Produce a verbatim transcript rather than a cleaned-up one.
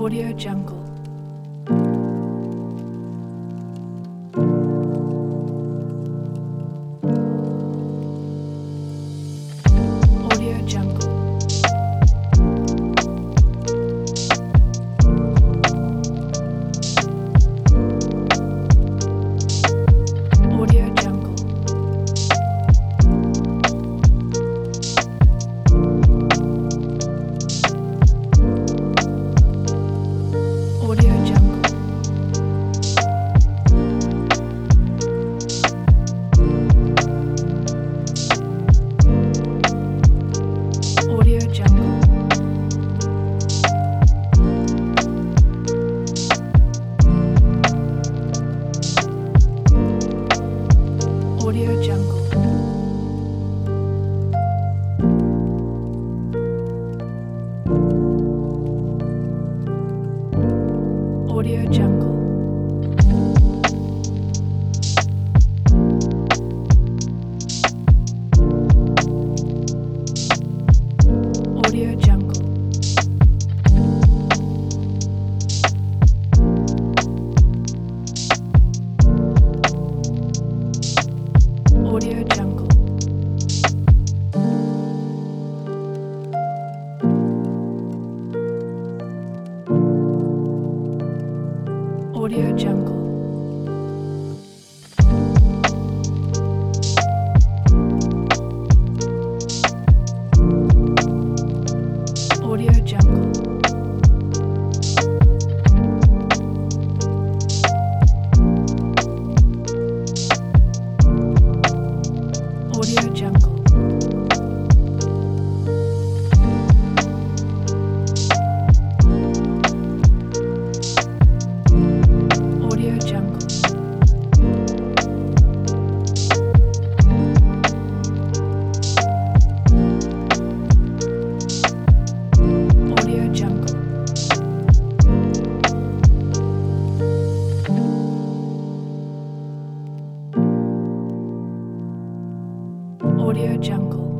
Audio Jungle. Audio Jungle. Audio Jungle. Audio Jungle. Audio Jungle. Audio Jungle. Audio Jungle. Audio Jungle. Audio Jungle. Audio Jungle. Audio Jungle. Audio Jungle. Audio Jungle. Audio Jungle. Audio Jungle.